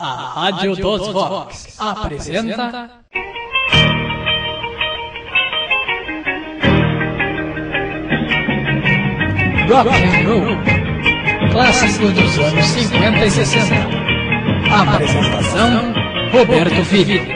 A Rádio dos Vox apresenta... Rock and Roll, clássico dos anos 50 e 60. Apresentação, Roberto Filho.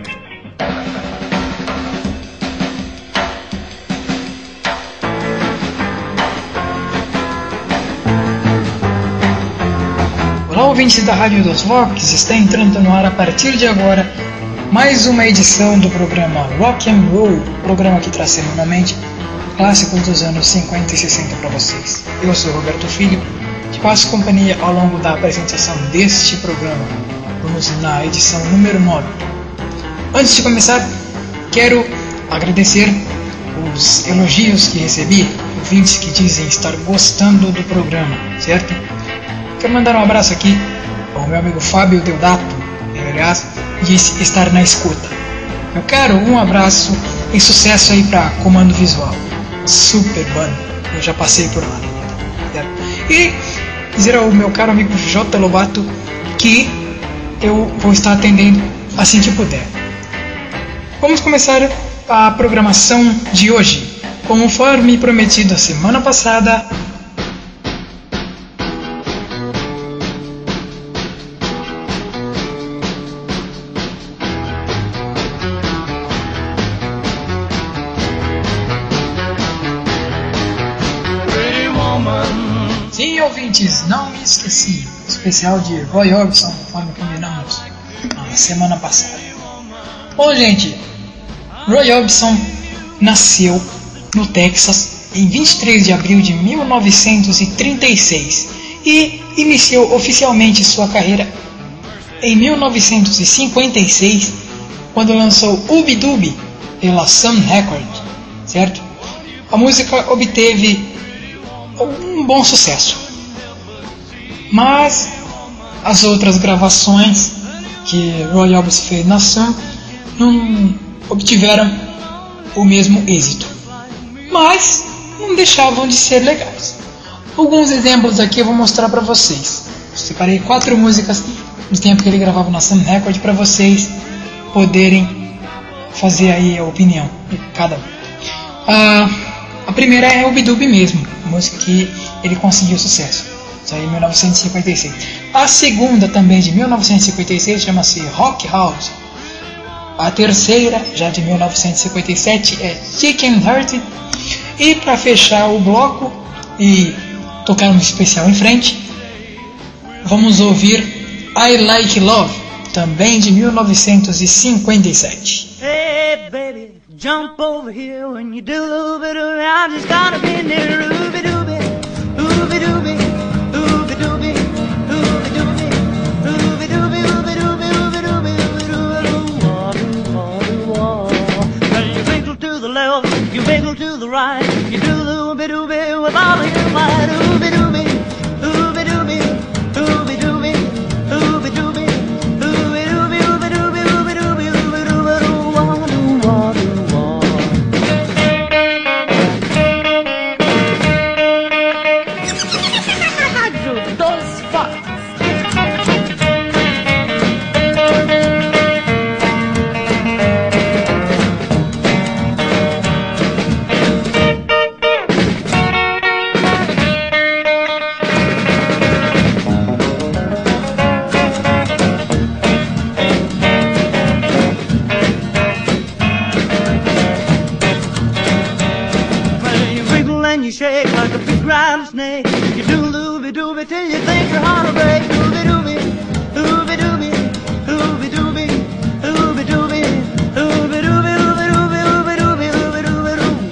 Olá, ouvintes da Rádio dos Vox, está entrando no ar a partir de agora mais uma edição do programa Rock and Roll, programa que traz semanalmente clássicos dos anos 50 e 60 para vocês. Eu sou Roberto Filho, te passo companhia ao longo da apresentação deste programa. Vamos na edição número 9. Antes de começar, quero agradecer os elogios que recebi, ouvintes que dizem estar gostando do programa, certo? Quero mandar um abraço aqui ao meu amigo Fábio Deodato, ele, aliás, disse estar na escuta. Eu quero um abraço e sucesso aí para Comando Visual, super banda, eu já passei por lá, certo? E dizer ao meu caro amigo J. Lobato que eu vou estar atendendo assim que puder. Vamos começar a programação de hoje, conforme prometido a semana passada. Sim, ouvintes, não me esqueci. Especial de Roy Orbison, conforme combinamos na semana passada. Bom, gente, Roy Orbison nasceu no Texas em 23 de abril de 1936 e iniciou oficialmente sua carreira em 1956, quando lançou Ooby Dooby pela Sun Records, certo? A música obteve um bom sucesso, mas as outras gravações que Roy Orbison fez na Sun não obtiveram o mesmo êxito, mas não deixavam de ser legais. Alguns exemplos aqui eu vou mostrar para vocês. Eu separei 4 músicas do tempo que ele gravava na Sun Record para vocês poderem fazer aí a opinião de cada um. A primeira é Ooby Dooby mesmo, música que ele conseguiu sucesso, saiu em 1956. A segunda, também de 1956, chama-se Rock House. A terceira, já de 1957, é Chicken Heart. E para fechar o bloco e tocar um especial em frente, vamos ouvir I Like Love, também de 1957. Hey baby, jump over here when you do a little bit of I just gotta be near Ooby Dooby, Ooby Dooby, Ooby Dooby, Ooby Dooby, Ooby Dooby, Ooby Dooby, Ooby Dooby, Ooby Dooby. Well, you wiggle to the left, you wiggle to the right, you do the Ooby Dooby with all of your might. Ooby Dooby, Ooby Dooby, Ooby Dooby, Ooby Dooby, Ooby Dooby, Ooby Dooby, Ooby Dooby, Ooby Dooby. You shake like a big rattlesnake. You do Ooby Dooby till you think your heart will break. Ooby Dooby, Ooby Dooby, Ooby Dooby, Ooby Dooby, Ooby Dooby, Ooby Dooby, Ooby Dooby, Ooby Dooby,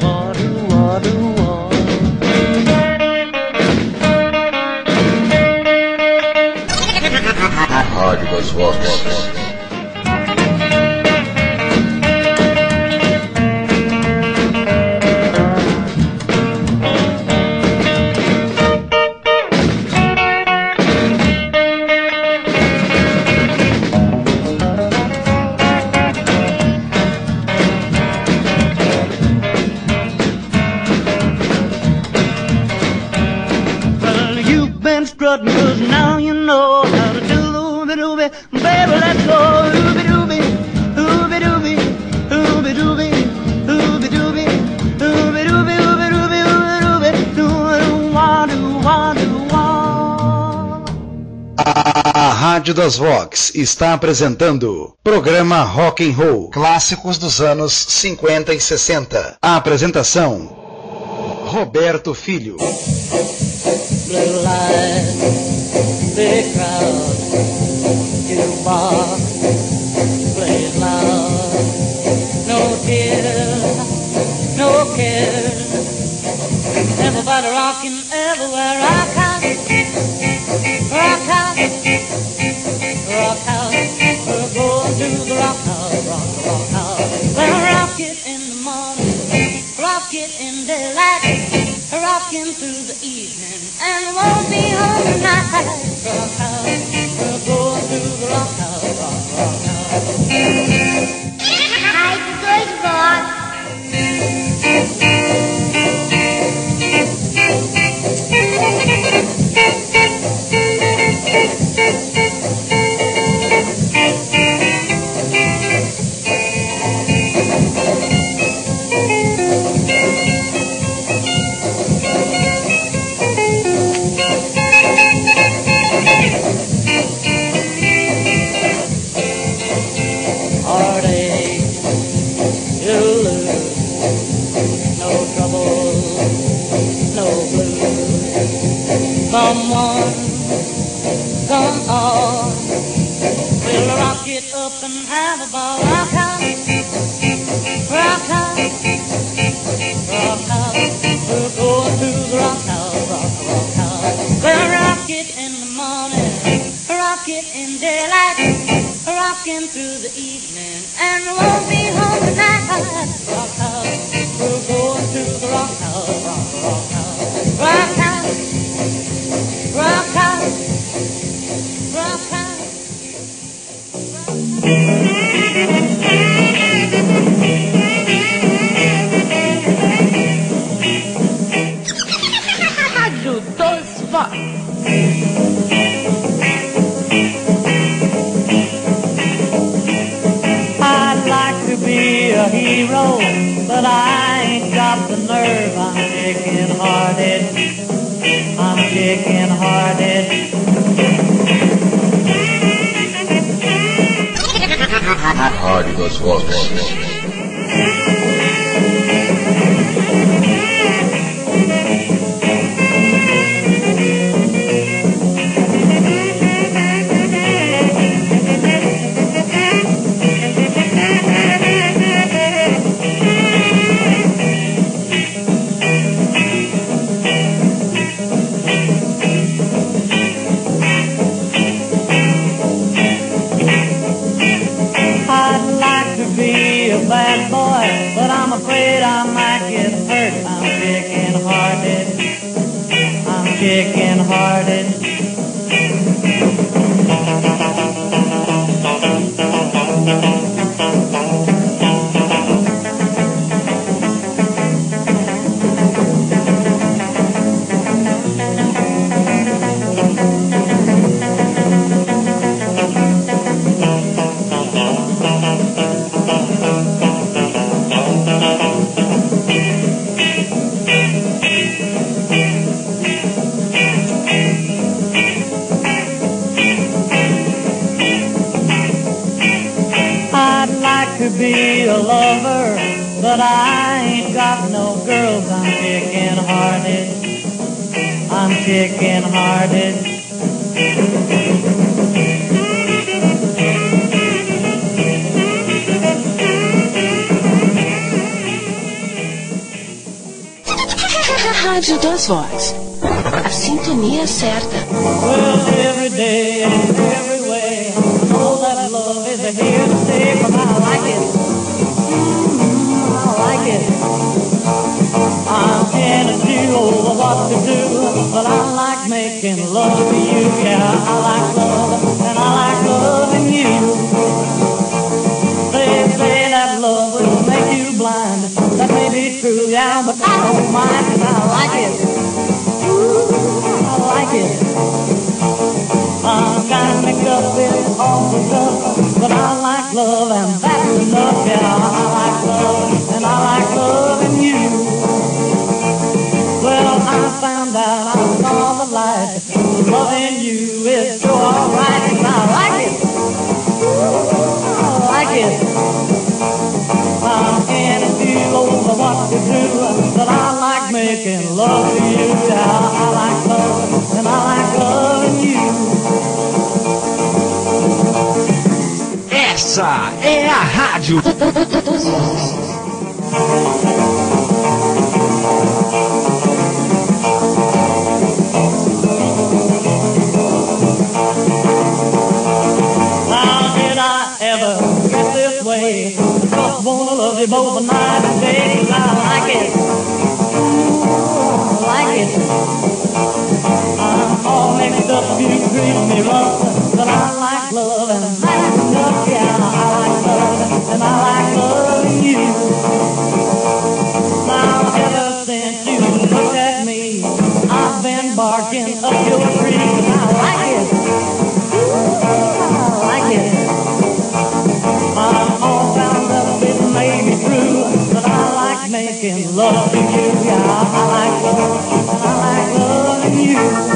Rádio dos Vox. strutting, 'cause now you know how to do the ooby dooby. Baby, let's go. Ooby dooby, ooby dooby, ooby dooby, ooby dooby, ooby dooby, ooby dooby, ooby dooby, doo-wah, doo-wah, doo-wah. A Rádio das Vox está apresentando programa Rock and Roll, clássicos dos anos 50 e 60. A apresentação: Roberto Filho. Blue light, big crowd, jukebox, plays loud. No tears, no cares. Everybody rocking everywhere. Rock out, rock out, rock out. We're going to the rock house, rock house. We'll rock it in the morning, rock it in daylight. Rocking through the evening and won't be home tonight. Rock house, we'll go to the rock house, rock house. Hi, good boss. Come on, come on, we'll rock it up and have a ball. Rock out, rock out, rock out. We'll go to the rock house, rock house. We'll rock it in the morning, rock it in daylight, rocking through the evening, and won't be home tonight. Rock house, we'll go to the rock house, rock house, rock house. Rock out, rock out. Rádio dos Vox. I'd like to be a hero, but I ain't got the nerve. I'm chicken-hearted. I'm chicken-hearted. Rádio das Vox. Bad boy, but I'm afraid I might get hurt. I'm chicken-hearted. I'm chicken-hearted. To be a lover, but I ain't got no girls. I'm chicken-hearted. I'm chicken-hearted. Rádio dos Vox. A sintonia certa. Well, every day and every way, all that love is here to stay. But I like it. I like it. I can't do what to do, but I like making love to you. Yeah, I like love, and I like loving you. They say that love will make you blind. That may be true, yeah, but I don't mind, 'cause I like it. Ooh, I like it. I'm gonna make up with all the love you, yeah, I like love, and I like loving you. Essa é a Rádio dos Vox. How did I ever get this way? Just wanna love you both night and day. I like it, I like it. I'm all mixed up, you treat me rough, but I like love and that's enough. Yeah, I like love and I like loving you. Now ever since you looked at me, I've been barking up your tree. I like it, I like it. I'm all bound up, it may be true, but I like making love to you. Yeah, I like love and I like loving you.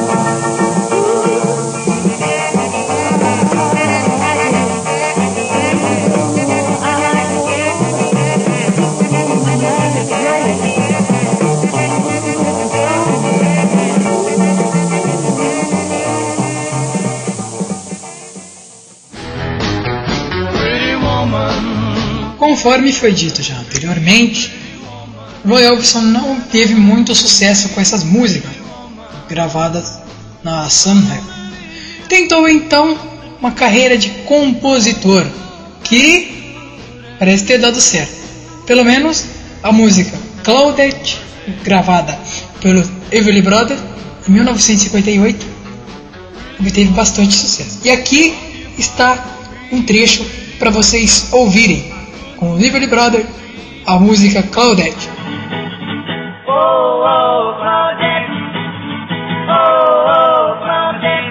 Conforme foi dito já anteriormente, Roy Orbison não teve muito sucesso com essas músicas gravadas na Sun Records. Tentou então uma carreira de compositor que parece ter dado certo. Pelo menos a música Claudette, gravada pelo Everly Brothers em 1958, obteve bastante sucesso. E aqui está um trecho para vocês ouvirem com o Everly Brothers a música Claudette. Oh, oh, Claudette. Oh, oh, Claudette.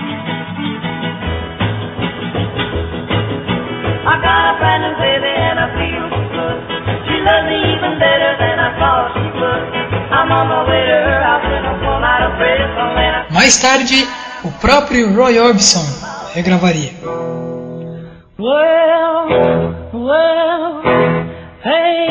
I got a brand new baby and I feel so good. She loves me even better than I thought she would. I'm on my way to her house and I'm full out of breath. Mais tarde, o próprio Roy Orbison regravaria. Well, hey,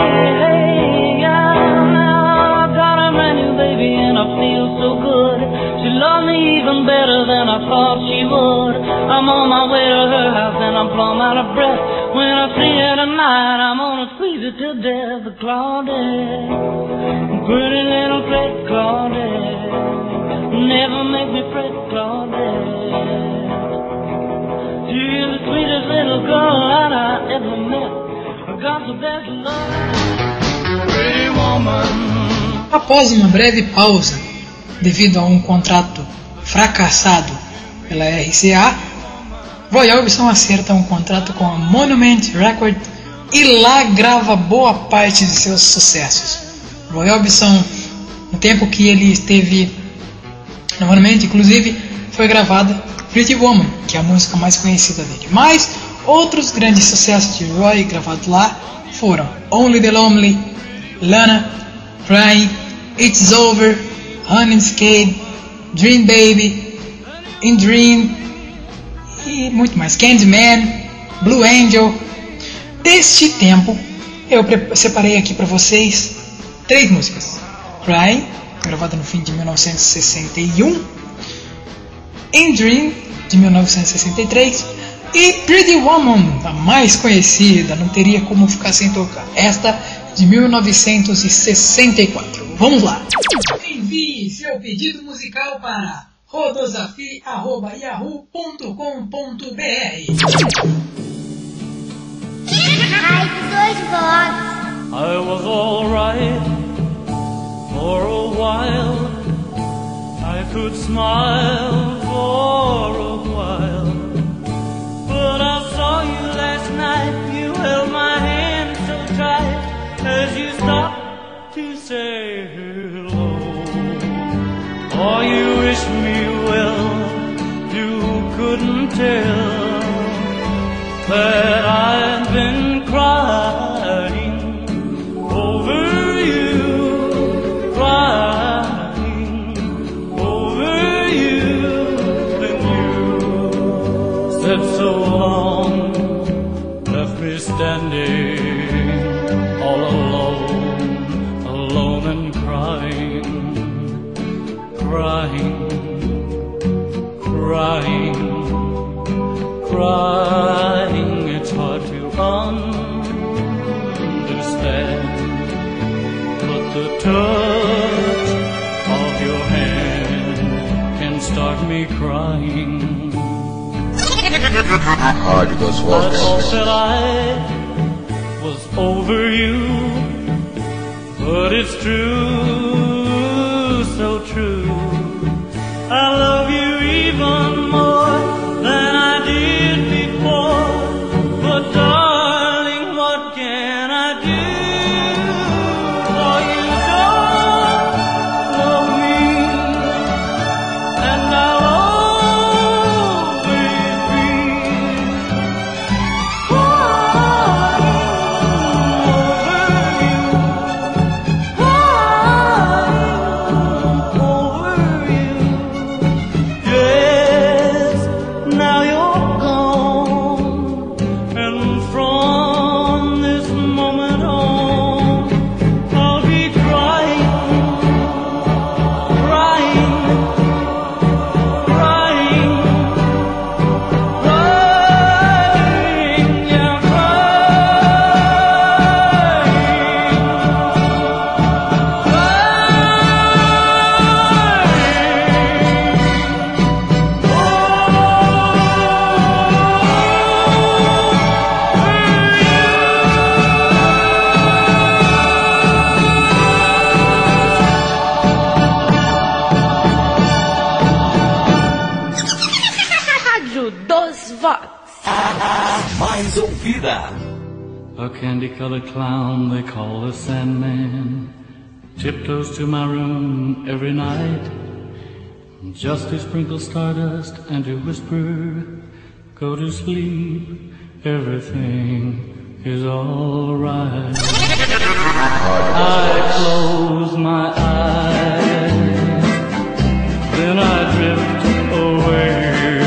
now I got a brand new baby and I feel so good. She loves me even better than I thought she would. I'm on my way to her house and I'm plumb out of breath. When I see her tonight, I'm gonna squeeze her to death. Claudette, pretty little fret, Claudette, never make me fret, Claudette. She's the sweetest little girl that I ever met. Got the best love. Pretty woman. Após uma breve pausa, devido a um contrato fracassado pela RCA, Roy Orbison acerta um contrato com a Monument Records e lá grava boa parte de seus sucessos. Roy Orbison, no tempo que ele esteve na Monument, inclusive, foi gravada Pretty Woman, que é a música mais conhecida dele. Mas outros grandes sucessos de Roy gravados lá foram Only the Lonely, Lana, Crying, It's Over, Honey's Cave, Dream Baby, In Dream e muito mais. Candyman, Blue Angel. Deste tempo eu separei aqui para vocês 3 músicas. Crying, gravada no fim de 1961, In Dream, de 1963, e Pretty Woman, a mais conhecida, não teria como ficar sem tocar, esta de 1964. Vamos lá! Envie seu pedido musical para rodosafi@yahoo.com.br. Rádio dos Vox. I was alright for a while. I could smile for a while. But I saw you last night. You held my hand so tight as you stopped to say hello. Oh, you wished me well. You couldn't tell that I've been crying over you, crying over you. Then you said so long, left me standing all alone, alone and crying. Rádio das Vox. I thought that I was over you, but it's true, so true. I love you even more than I did before. But darling, what can I do? For you don't love me, and I'll always be over you. Yes, now you're gone, and from this moment on, I'll be crying, crying, crying, crying, yeah, Rádio dos Vox. Mais ouvida. A candy-colored clown they call the Sandman tiptoes to my room every night, just to sprinkle stardust and to whisper, go to sleep, everything is alright. I close my eyes, then I drift away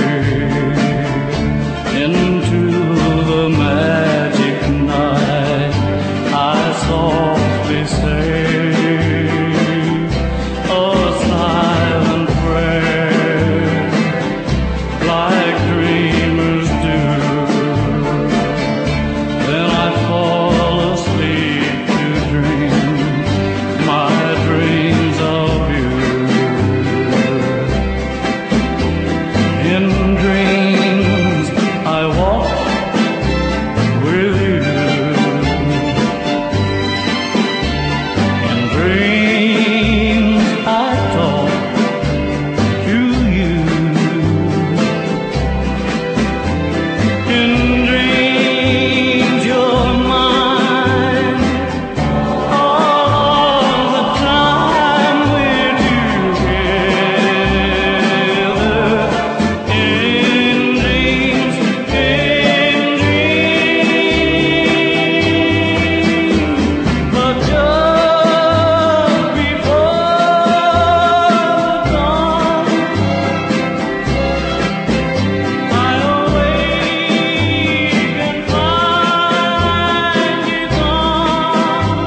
into the magic night. I softly say a silent prayer, like dreamers do. Then I fall asleep to dream my dreams of you. In dreams I walk with you. In dreams I talk to you. In dreams you're mine all the time we're together. In dreams, but just before dawn, I awake and find you gone.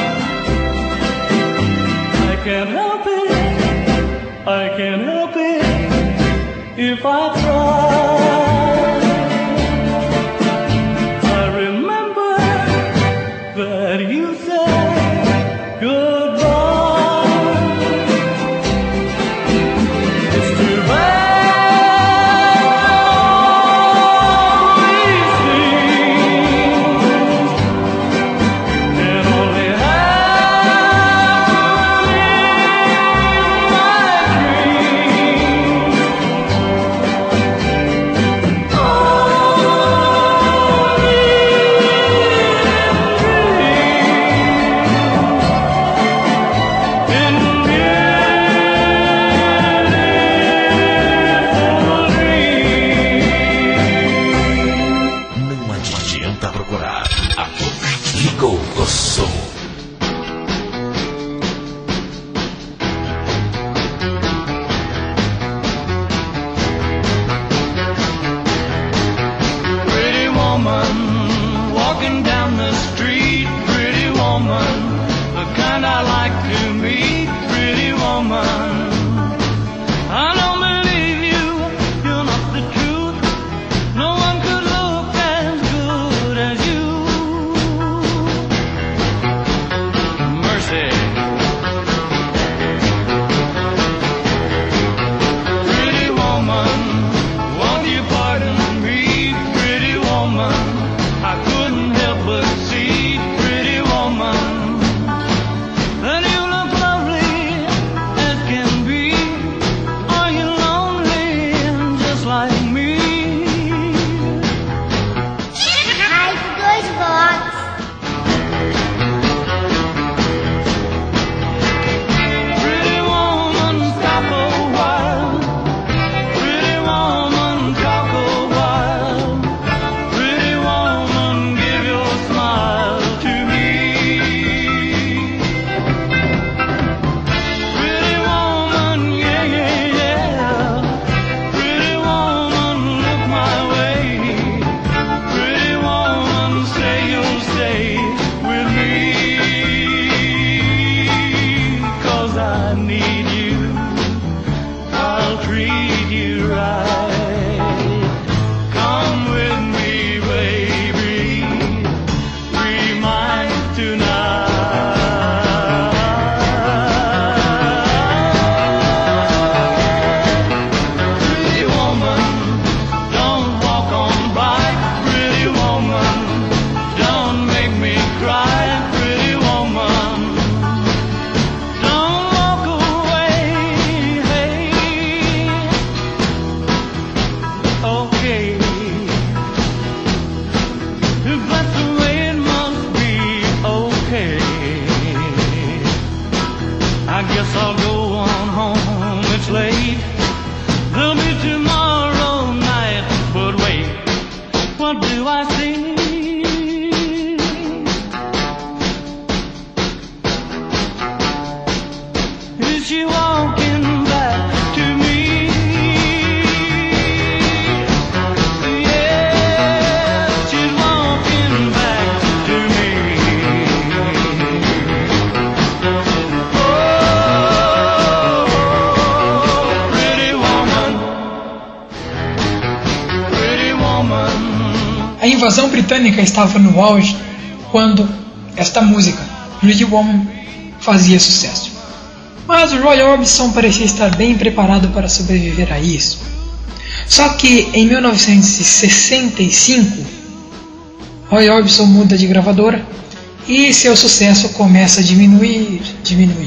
I can't help it, I can't help it if I try. I remember that you said goodbye. It's too bad all these things can only happen in my Não adianta procurar. A Vox ligou o som. Pretty woman, walking down the street. Pretty woman, the kind I like to meet. Pretty woman, I don't believe you, you're not the truth. No one could look as good as you. Mercy. Pretty woman, won't you pardon me? woman, don't make me cry, pretty woman. Don't walk away, hey. Okay, if that's the way it must be, okay. I guess I'll go on home, it's late. There'll be tomorrow night, but wait, what do I see? Is she walking back to me? Yeah, she's walking back to me. Oh, pretty woman, pretty woman. A invasão britânica estava no auge quando esta música, Pretty Woman, fazia sucesso. Mas o Roy Orbison parecia estar bem preparado para sobreviver a isso. Só que em 1965, Roy Orbison muda de gravadora e seu sucesso começa a diminuir. Em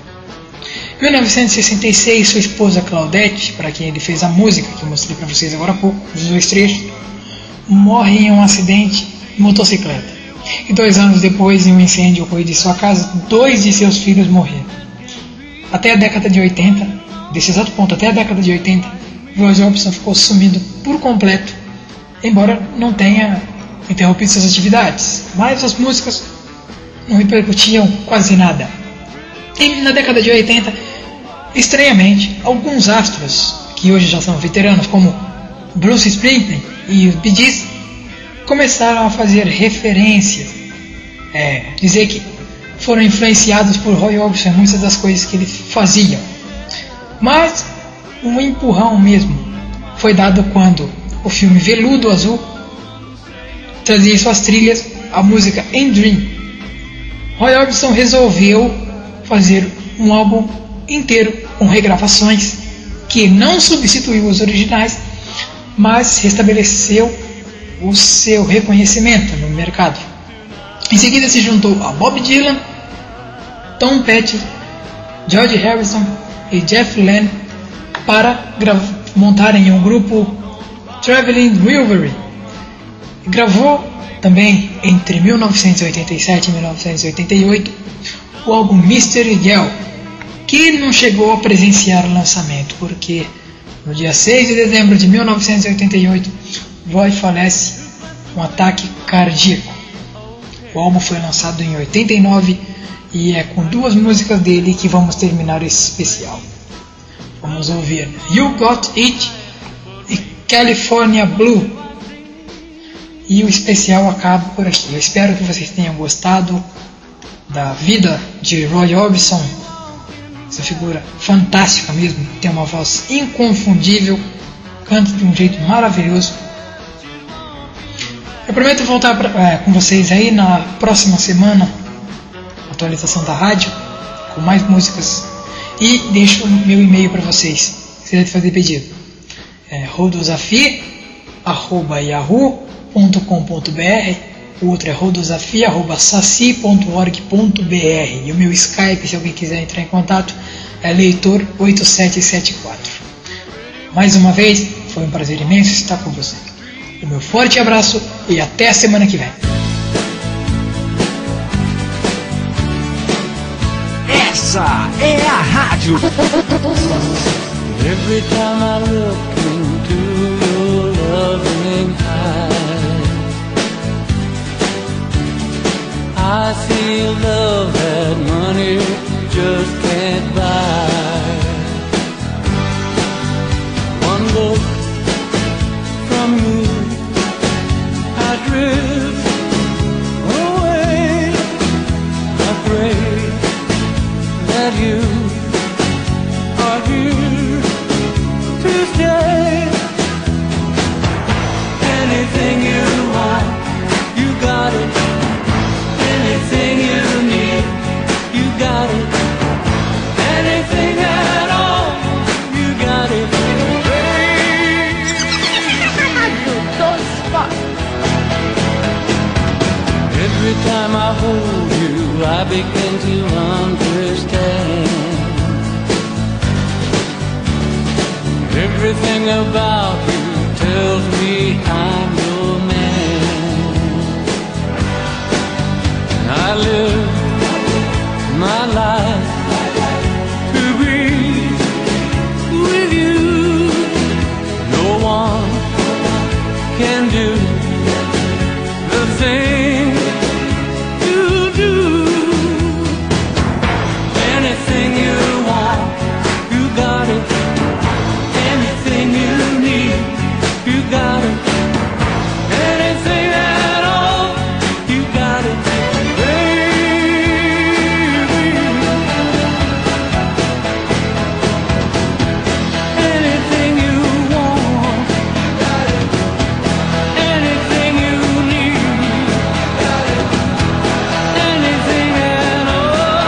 1966, sua esposa Claudette, para quem ele fez a música que eu mostrei para vocês agora há pouco, dos dois trechos, morre em um acidente de motocicleta. E 2 anos depois, em um incêndio ocorrido em sua casa, 2 de seus filhos morreram. Até a década de 80, desse exato ponto até a década de 80, Roy Orbison ficou sumido por completo, embora não tenha interrompido suas atividades, mas as músicas não repercutiam quase nada. E na década de 80, estranhamente, alguns astros, que hoje já são veteranos, como Bruce Springsteen e os Bee Gees, começaram a fazer referências, dizer que foram influenciados por Roy Orbison em muitas das coisas que ele fazia. Mas um empurrão mesmo foi dado quando o filme Veludo Azul trazia em suas trilhas a música In Dream. Roy Orbison resolveu fazer um álbum inteiro com regravações que não substituiu os originais, mas restabeleceu o seu reconhecimento no mercado. Em seguida se juntou a Bob Dylan, Tom Petty, George Harrison e Jeff Lynne para montarem um grupo Traveling Wilbury. Gravou também entre 1987 e 1988 o álbum Mystery Girl, que não chegou a presenciar o lançamento, porque no dia 6 de dezembro de 1988 Roy falece com um ataque cardíaco. O álbum foi lançado em 89 e é com 2 músicas dele que vamos terminar esse especial. Vamos ouvir You Got It e California Blue. E o especial acaba por aqui. Eu espero que vocês tenham gostado da vida de Roy Orbison. Essa figura fantástica mesmo, tem uma voz inconfundível, canta de um jeito maravilhoso. Eu prometo voltar com vocês aí na próxima semana, atualização da rádio, com mais músicas. E deixo o meu e-mail para vocês, se quiser fazer pedido. rodosafia@yahoo.com.br. O outro é rodosafia@saci.org.br. E o meu Skype, se alguém quiser entrar em contato, é leitor8774. Mais uma vez, foi um prazer imenso estar com vocês. O meu forte abraço e até a semana que vem. Essa é a rádio. Every time I look into your loving eyes, I see love that money just can't buy. One look from you, I drift away. I pray that you are here to stay. Anything you want, you got it. Anything you need, Every time I hold you, I begin to understand. Everything about you tells me I'm your man. I live my life to be with you. No one can do the thing you do. Anything you want, you got it. Anything you need, you got it. Anything at all, you got it, baby. Anything you want, got it. Anything you need, got it. Anything at all.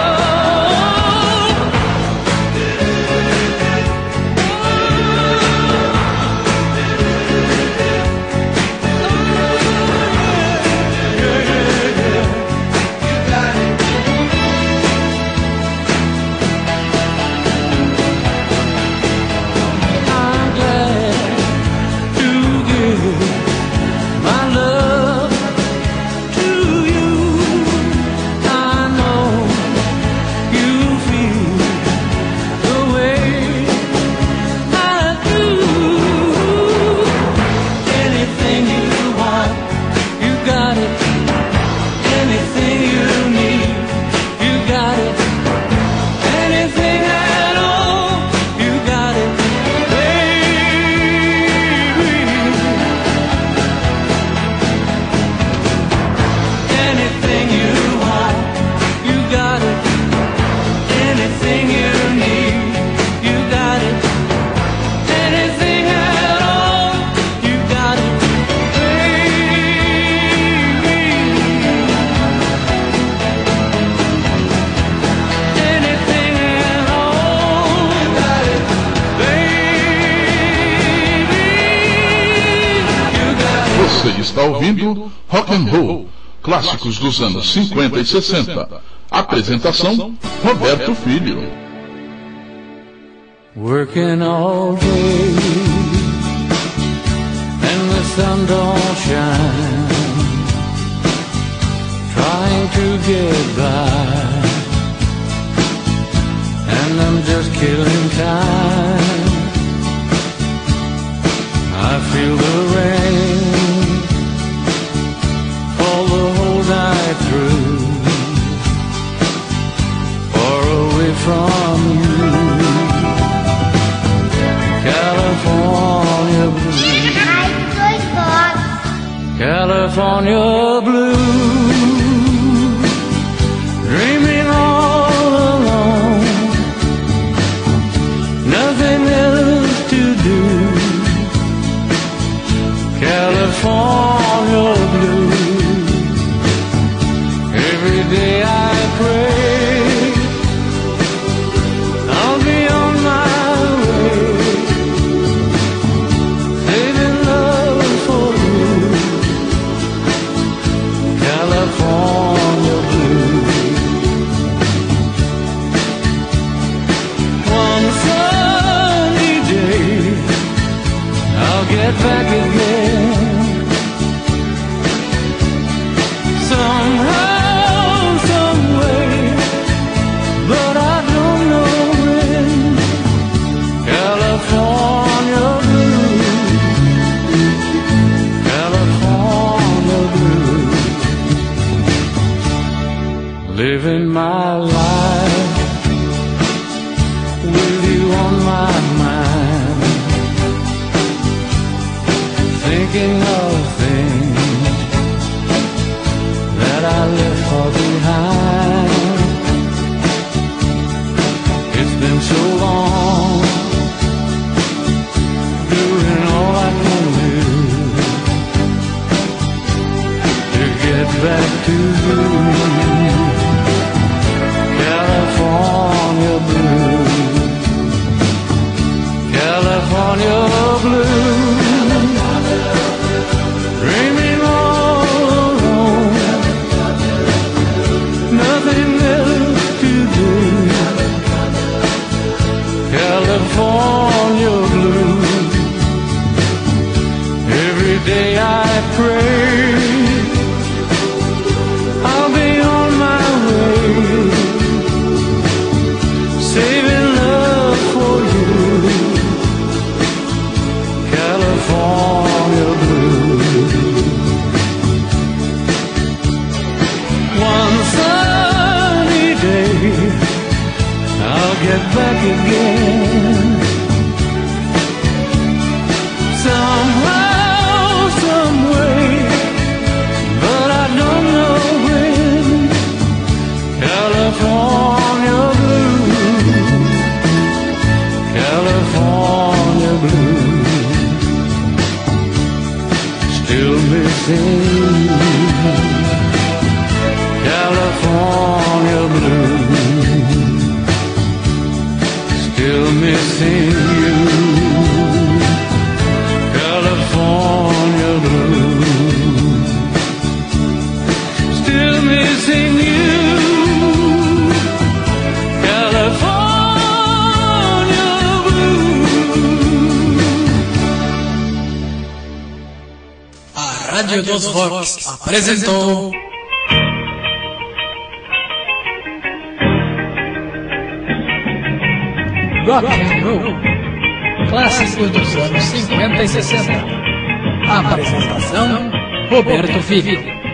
I'm glad to give my love to you. I know you feel the way I do. Anything you want, you got it. Anything you need, you got it. Anything at all, you got it, baby. Anything you want, you got it. Anything you need, you got it. Anything at all, you got it, baby. Anything at all, you got it, baby. You got it. Você está ouvindo Rock and Roll, clássicos dos anos 50 e 60. Apresentação, Roberto Filho. Working all day and the sun don't shine, trying to get by, and I'm just killing time. I feel the rain fall the whole night through, far away from you. California blue, California blue, dreaming all alone, nothing else to do. California blue, every day I pray I'll be on my way, saving love for you. California blue. One sunny day I'll get back again, somehow, some way, but I don't know when. California blue, California blue, living my life with you on my mind, thinking of things that I left far behind. It's been so long, doing all I can do to get back to you. California blue, California blue, dreaming all alone, again. Somehow, some way, but I don't know when. California blue, California blue, still missing you. California blue, still missing you. California blue, still missing you. California blue. A Rádio dos Vox apresentou Rock and Roll, clássicos dos anos 50 e 60. Apresentação: Roberto Filho.